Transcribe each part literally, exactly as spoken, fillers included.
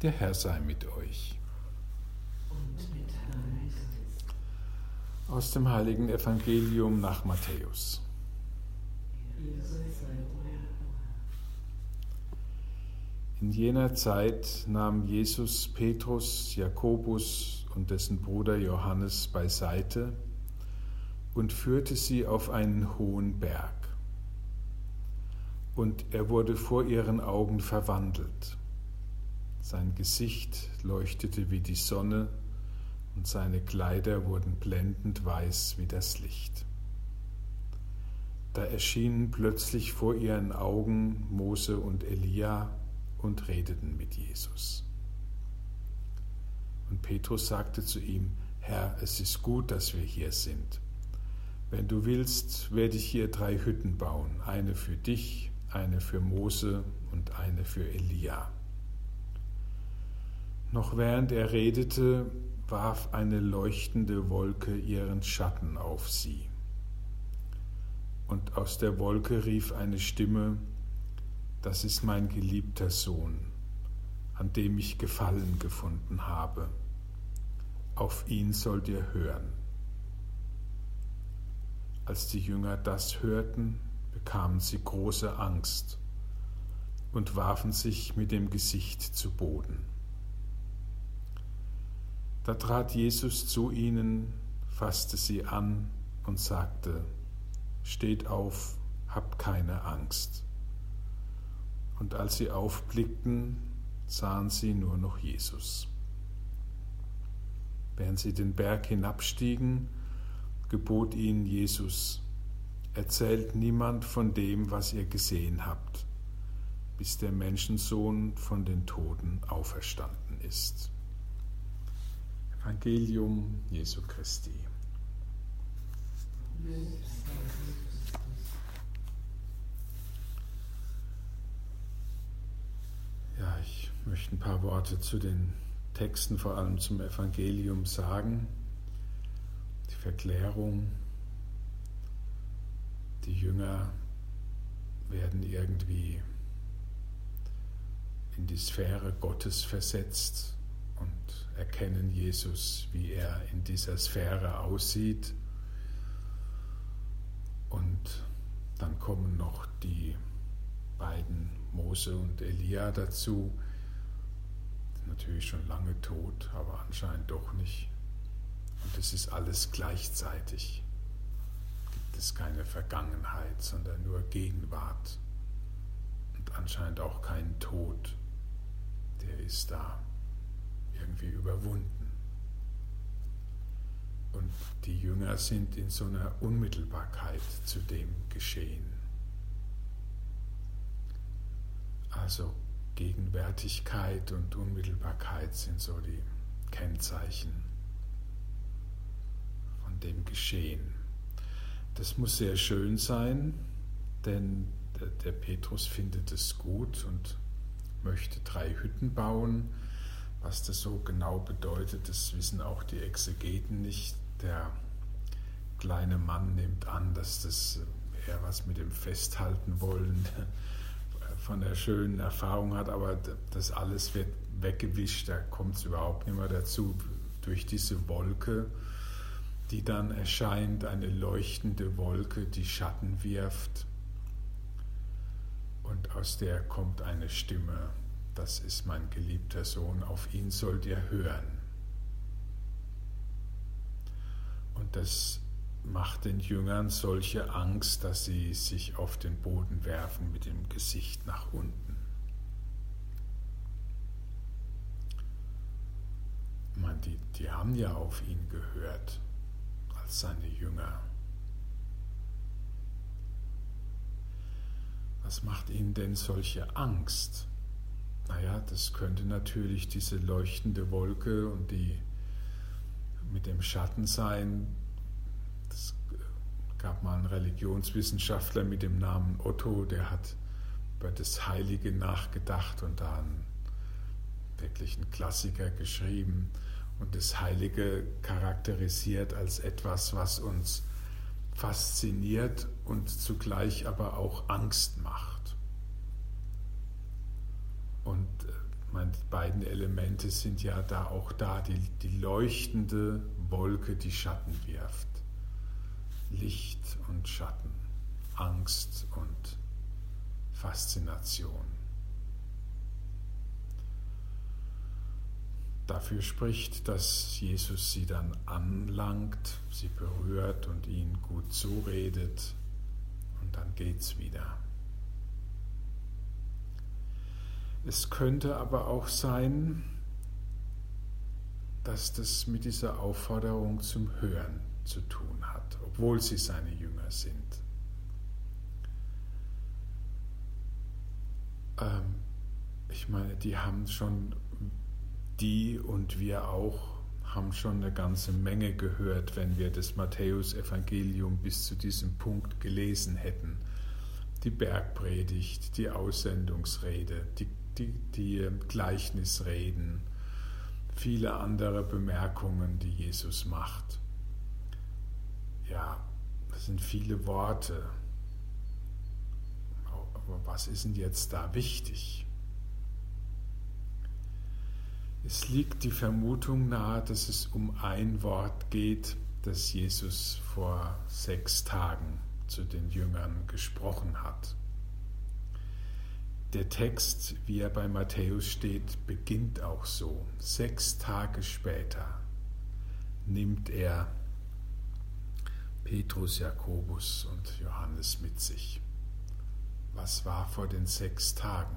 Der Herr sei mit euch. Und mit deinem Geist. Aus dem heiligen Evangelium nach Matthäus. In jener Zeit nahm Jesus Petrus, Jakobus und dessen Bruder Johannes beiseite und führte sie auf einen hohen Berg. Und er wurde vor ihren Augen verwandelt. Sein Gesicht leuchtete wie die Sonne und seine Kleider wurden blendend weiß wie das Licht. Da erschienen plötzlich vor ihren Augen Mose und Elia und redeten mit Jesus. Und Petrus sagte zu ihm: Herr, es ist gut, dass wir hier sind. Wenn du willst, werde ich hier drei Hütten bauen, eine für dich, eine für Mose und eine für Elia. Noch während er redete, warf eine leuchtende Wolke ihren Schatten auf sie. Und aus der Wolke rief eine Stimme: Das ist mein geliebter Sohn, an dem ich Gefallen gefunden habe. Auf ihn sollt ihr hören. Als die Jünger das hörten, bekamen sie große Angst und warfen sich mit dem Gesicht zu Boden. Da trat Jesus zu ihnen, fasste sie an und sagte: Steht auf, habt keine Angst. Und als sie aufblickten, sahen sie nur noch Jesus. Während sie den Berg hinabstiegen, gebot ihnen Jesus: Erzählt niemand von dem, was ihr gesehen habt, bis der Menschensohn von den Toten auferstanden ist. Evangelium Jesu Christi. Ja, ich möchte ein paar Worte zu den Texten, vor allem zum Evangelium, sagen. Die Verklärung. Die Jünger werden irgendwie in die Sphäre Gottes versetzt und erkennen Jesus, wie er in dieser Sphäre aussieht. Und dann kommen noch die beiden Mose und Elia dazu. Sind natürlich schon lange tot, aber anscheinend doch nicht. Und es ist alles gleichzeitig. Gibt es keine Vergangenheit, sondern nur Gegenwart. Und anscheinend auch keinen Tod. Der ist da irgendwie überwunden. Und die Jünger sind in so einer Unmittelbarkeit zu dem Geschehen. Also Gegenwärtigkeit und Unmittelbarkeit sind so die Kennzeichen von dem Geschehen. Das muss sehr schön sein, denn der, der Petrus findet es gut und möchte drei Hütten bauen. Was das so genau bedeutet, das wissen auch die Exegeten nicht. Der kleine Mann nimmt an, dass das eher was mit dem Festhalten wollen von der schönen Erfahrung hat, aber das alles wird weggewischt, da kommt es überhaupt nicht mehr dazu, durch diese Wolke, die dann erscheint, eine leuchtende Wolke, die Schatten wirft, und aus der kommt eine Stimme: Das ist mein geliebter Sohn, auf ihn sollt ihr hören. Und das macht den Jüngern solche Angst, dass sie sich auf den Boden werfen mit dem Gesicht nach unten. Ich meine, die, die haben ja auf ihn gehört als seine Jünger. Was macht ihnen denn solche Angst? Naja, das könnte natürlich diese leuchtende Wolke und die mit dem Schatten sein. Es gab mal einen Religionswissenschaftler mit dem Namen Otto, der hat über das Heilige nachgedacht und da einen wirklichen Klassiker geschrieben. Und das Heilige charakterisiert als etwas, was uns fasziniert und zugleich aber auch Angst macht. Und meine, die beiden Elemente sind ja da auch da, die, die leuchtende Wolke, die Schatten wirft. Licht und Schatten, Angst und Faszination. Dafür spricht, dass Jesus sie dann anlangt, sie berührt und ihnen gut zuredet und dann geht's wieder. Es könnte aber auch sein, dass das mit dieser Aufforderung zum Hören zu tun hat, obwohl sie seine Jünger sind. Ähm, ich meine, die haben schon, die und wir auch, haben schon eine ganze Menge gehört, wenn wir das Matthäus-Evangelium bis zu diesem Punkt gelesen hätten. Die Bergpredigt, die Aussendungsrede, die, die, die Gleichnisreden, viele andere Bemerkungen, die Jesus macht. Ja, das sind viele Worte. Aber was ist denn jetzt da wichtig? Es liegt die Vermutung nahe, dass es um ein Wort geht, das Jesus vor sechs Tagen zu den Jüngern gesprochen hat. Der Text, wie er bei Matthäus steht, beginnt auch so. Sechs Tage später nimmt er Petrus, Jakobus und Johannes mit sich. Was war vor den sechs Tagen?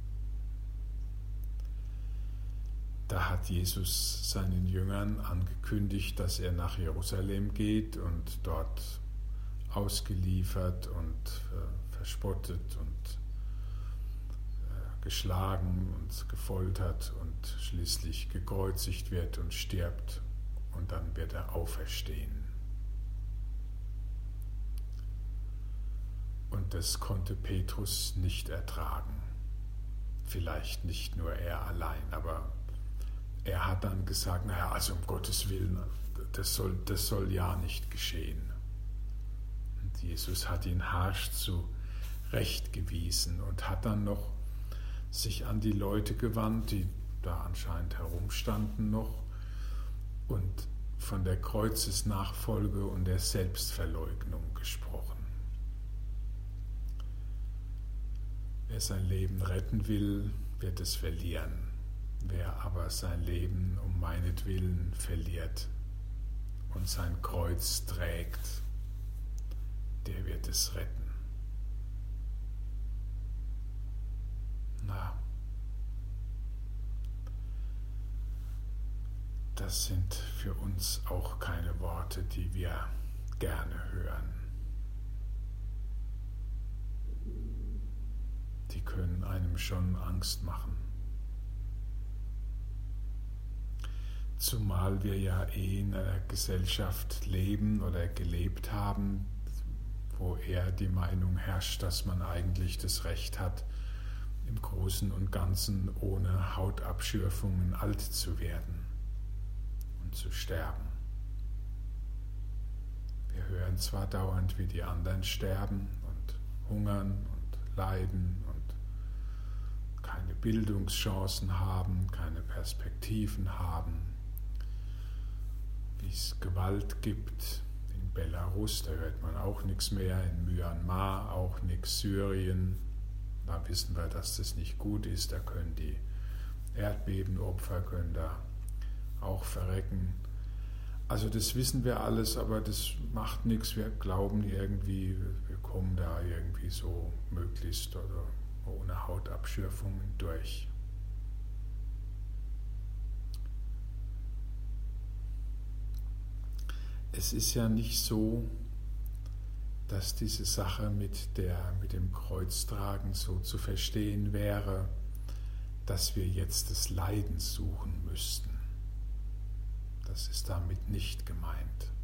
Da hat Jesus seinen Jüngern angekündigt, dass er nach Jerusalem geht und dort ausgeliefert und äh, verspottet und äh, geschlagen und gefoltert und schließlich gekreuzigt wird und stirbt und dann wird er auferstehen. Und das konnte Petrus nicht ertragen. Vielleicht nicht nur er allein, aber er hat dann gesagt, naja, also um Gottes Willen, das soll, das soll ja nicht geschehen. Und Jesus hat ihn harsch zurechtgewiesen und hat dann noch sich an die Leute gewandt, die da anscheinend herumstanden noch, und von der Kreuzesnachfolge und der Selbstverleugnung gesprochen. Wer sein Leben retten will, wird es verlieren. Wer aber sein Leben um meinetwillen verliert und sein Kreuz trägt, der wird es retten. Na, das sind für uns auch keine Worte, die wir gerne hören. Die können einem schon Angst machen. Zumal wir ja eh in einer Gesellschaft leben oder gelebt haben, wo eher die Meinung herrscht, dass man eigentlich das Recht hat, im Großen und Ganzen ohne Hautabschürfungen alt zu werden und zu sterben. Wir hören zwar dauernd, wie die anderen sterben und hungern und leiden und keine Bildungschancen haben, keine Perspektiven haben, wie es Gewalt gibt in Belarus, da hört man auch nichts mehr, in Myanmar auch nichts, Syrien, da wissen wir, dass das nicht gut ist, da können die Erdbebenopfer können da auch verrecken. Also das wissen wir alles, aber das macht nichts, wir glauben irgendwie, wir kommen da irgendwie so möglichst oder ohne Hautabschürfungen durch. Es ist ja nicht so, dass diese Sache mit, der, mit dem Kreuztragen so zu verstehen wäre, dass wir jetzt des Leidens suchen müssten. Das ist damit nicht gemeint.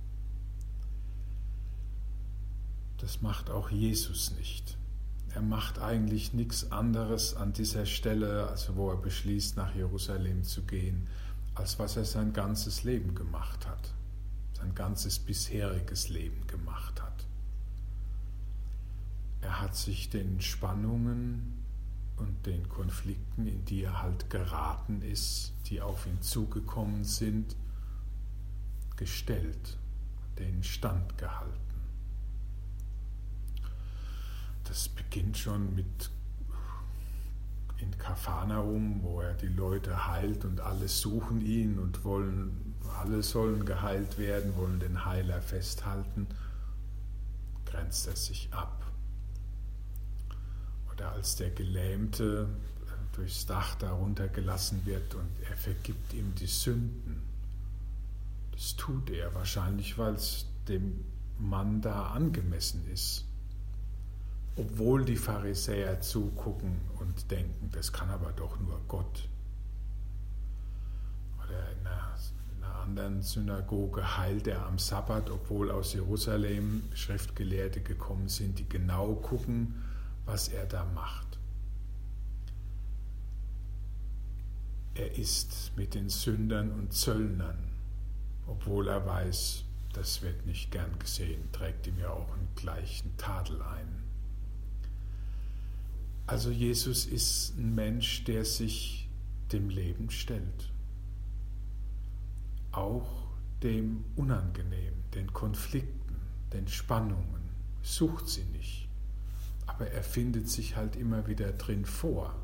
Das macht auch Jesus nicht. Er macht eigentlich nichts anderes an dieser Stelle, also wo er beschließt, nach Jerusalem zu gehen, als was er sein ganzes Leben gemacht hat. Sein ganzes bisheriges Leben gemacht hat. Er hat sich den Spannungen und den Konflikten, in die er halt geraten ist, die auf ihn zugekommen sind, gestellt, denen standgehalten. Das beginnt schon mit in Kapharnaum, wo er die Leute heilt und alle suchen ihn und wollen, alle sollen geheilt werden, wollen den Heiler festhalten, grenzt er sich ab. Oder als der Gelähmte durchs Dach darunter gelassen wird und er vergibt ihm die Sünden. Das tut er wahrscheinlich, weil es dem Mann da angemessen ist. Obwohl die Pharisäer zugucken und denken, das kann aber doch nur Gott. Oder in einer, in einer anderen Synagoge heilt er am Sabbat, obwohl aus Jerusalem Schriftgelehrte gekommen sind, die genau gucken, was er da macht. Er isst mit den Sündern und Zöllnern, obwohl er weiß, das wird nicht gern gesehen, trägt ihm ja auch einen gleichen Tadel ein. Also Jesus ist ein Mensch, der sich dem Leben stellt, auch dem Unangenehmen, den Konflikten, den Spannungen, sucht sie nicht, aber er findet sich halt immer wieder drin vor.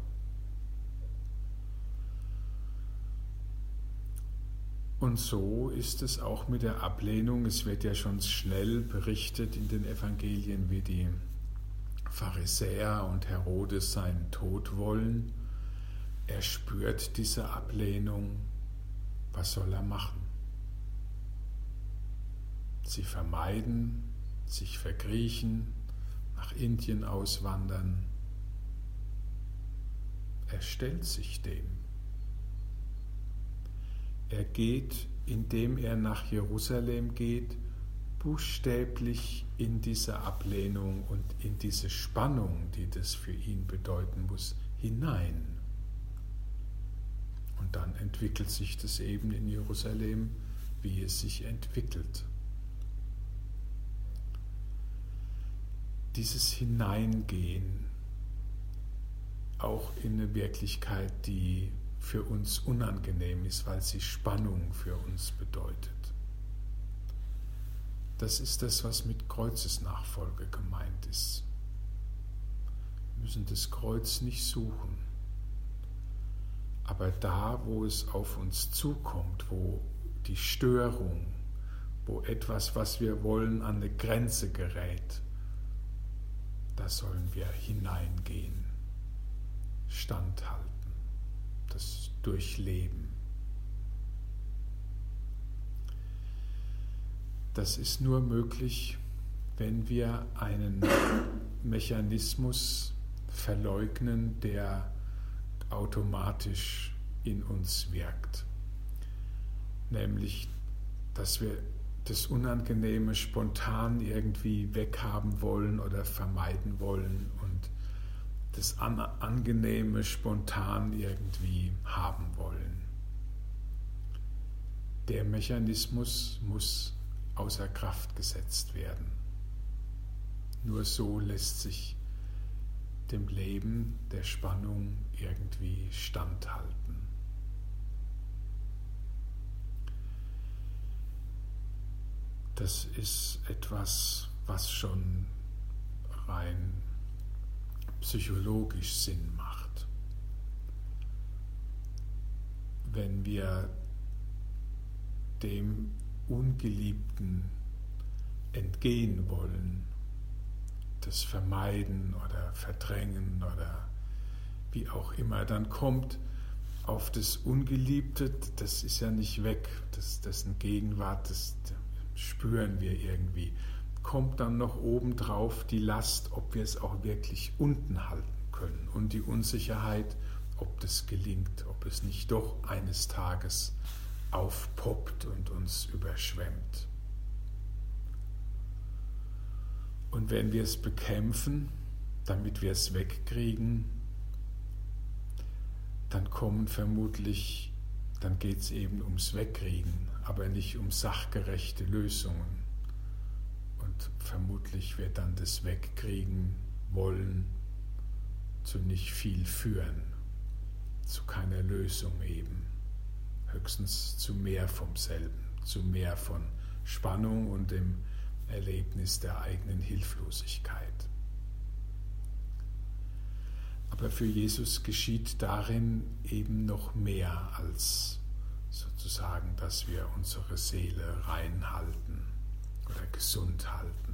Und so ist es auch mit der Ablehnung. Es wird ja schon schnell berichtet in den Evangelien, wie die Pharisäer und Herodes seinen Tod wollen. Er spürt diese Ablehnung. Was soll er machen? Sie vermeiden, sich verkriechen, nach Indien auswandern. Er stellt sich dem. Er geht, indem er nach Jerusalem geht, buchstäblich in diese Ablehnung und in diese Spannung, die das für ihn bedeuten muss, hinein. Und dann entwickelt sich das eben in Jerusalem, wie es sich entwickelt. Dieses Hineingehen, auch in eine Wirklichkeit, die für uns unangenehm ist, weil sie Spannung für uns bedeutet. Das ist das, was mit Kreuzesnachfolge gemeint ist. Wir müssen das Kreuz nicht suchen. Aber da, wo es auf uns zukommt, wo die Störung, wo etwas, was wir wollen, an eine Grenze gerät, da sollen wir hineingehen, standhalten, das durchleben. Das ist nur möglich, wenn wir einen Mechanismus verleugnen, der automatisch in uns wirkt. Nämlich, dass wir das Unangenehme spontan irgendwie weghaben wollen oder vermeiden wollen und das Angenehme spontan irgendwie haben wollen. Der Mechanismus muss außer Kraft gesetzt werden. Nur so lässt sich dem Leben der Spannung irgendwie standhalten. Das ist etwas, was schon rein psychologisch Sinn macht. Wenn wir dem Ungeliebten entgehen wollen, das vermeiden oder verdrängen oder wie auch immer, dann kommt auf das Ungeliebte, das ist ja nicht weg, das, dessen Gegenwart, das spüren wir irgendwie, kommt dann noch obendrauf die Last, ob wir es auch wirklich unten halten können und die Unsicherheit, ob das gelingt, ob es nicht doch eines Tages aufpoppt und uns überschwemmt. Und wenn wir es bekämpfen, damit wir es wegkriegen, dann kommen vermutlich, dann geht es eben ums Wegkriegen, aber nicht um sachgerechte Lösungen. Und vermutlich wird dann das Wegkriegen wollen zu nicht viel führen, zu keiner Lösung eben, höchstens zu mehr vom selben, zu mehr von Spannung und dem Erlebnis der eigenen Hilflosigkeit. Aber für Jesus geschieht darin eben noch mehr als sozusagen, dass wir unsere Seele reinhalten oder gesund halten.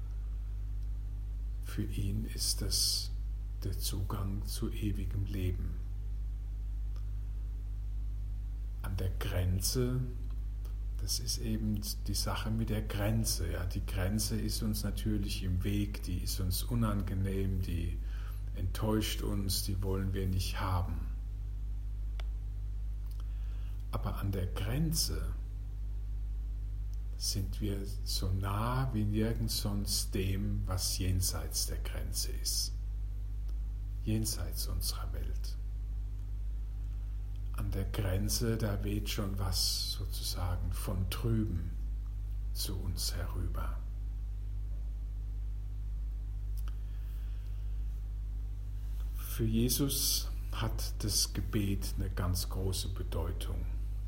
Für ihn ist das der Zugang zu ewigem Leben. An der Grenze, das ist eben die Sache mit der Grenze. Ja, die Grenze ist uns natürlich im Weg, die ist uns unangenehm, die enttäuscht uns, die wollen wir nicht haben. Aber an der Grenze sind wir so nah wie nirgends sonst dem, was jenseits der Grenze ist, jenseits unserer Welt. An der Grenze, da weht schon was sozusagen von drüben zu uns herüber. Für Jesus hat das Gebet eine ganz große Bedeutung,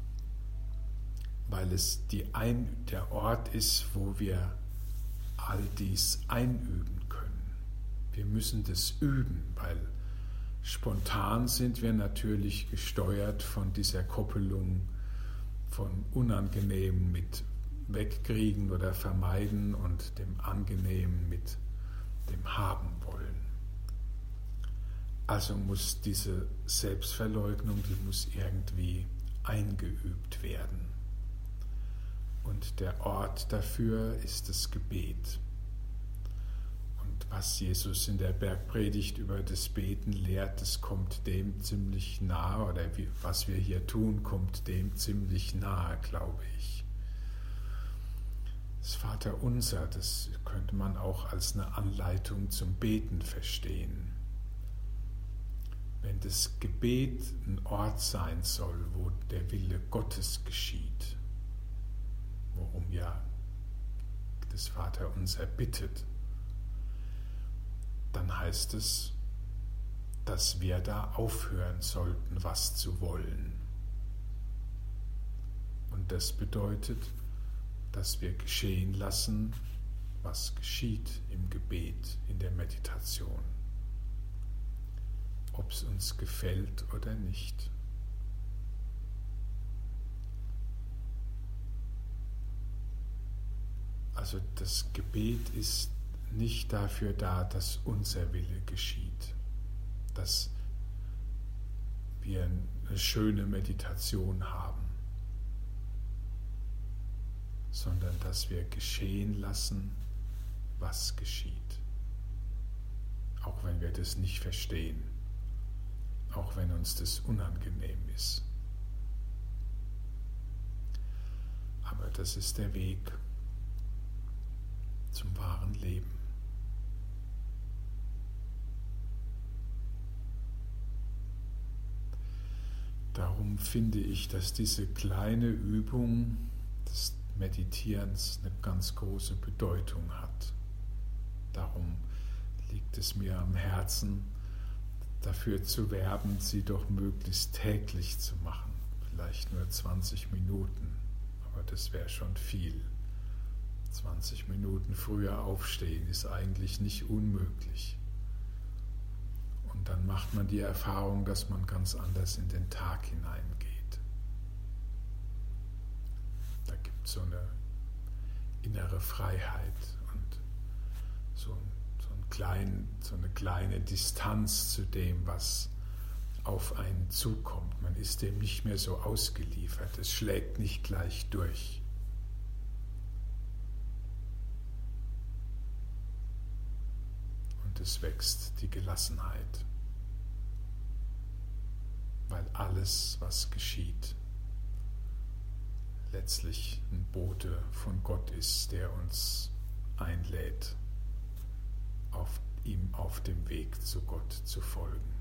weil es die ein, der Ort ist, wo wir all dies einüben können. Wir müssen das üben, weil spontan sind wir natürlich gesteuert von dieser Koppelung von Unangenehmen mit Wegkriegen oder Vermeiden und dem Angenehmen mit dem Haben wollen. Also muss diese Selbstverleugnung, die muss irgendwie eingeübt werden. Und der Ort dafür ist das Gebet. Und was Jesus in der Bergpredigt über das Beten lehrt, das kommt dem ziemlich nahe, oder wie, was wir hier tun, kommt dem ziemlich nahe, glaube ich. Das Vaterunser, das könnte man auch als eine Anleitung zum Beten verstehen. Wenn das Gebet ein Ort sein soll, wo der Wille Gottes geschieht, worum ja das Vaterunser bittet, dann heißt es, dass wir da aufhören sollten, was zu wollen. Und das bedeutet, dass wir geschehen lassen, was geschieht im Gebet, in der Meditation, ob es uns gefällt oder nicht. Also das Gebet ist nicht dafür da, dass unser Wille geschieht, dass wir eine schöne Meditation haben, sondern dass wir geschehen lassen, was geschieht. Auch wenn wir das nicht verstehen, auch wenn uns das unangenehm ist. Aber das ist der Weg zum wahren Leben. Darum finde ich, dass diese kleine Übung des Meditierens eine ganz große Bedeutung hat. Darum liegt es mir am Herzen, dafür zu werben, sie doch möglichst täglich zu machen. Vielleicht nur zwanzig Minuten, aber das wäre schon viel. zwanzig Minuten früher aufstehen ist eigentlich nicht unmöglich. Und dann macht man die Erfahrung, dass man ganz anders in den Tag hineingeht. Da gibt es so eine innere Freiheit und so, so, ein klein, so eine kleine Distanz zu dem, was auf einen zukommt. Man ist dem nicht mehr so ausgeliefert. Es schlägt nicht gleich durch. Und es wächst die Gelassenheit, weil alles, was geschieht, letztlich ein Bote von Gott ist, der uns einlädt, auf ihm auf dem Weg zu Gott zu folgen.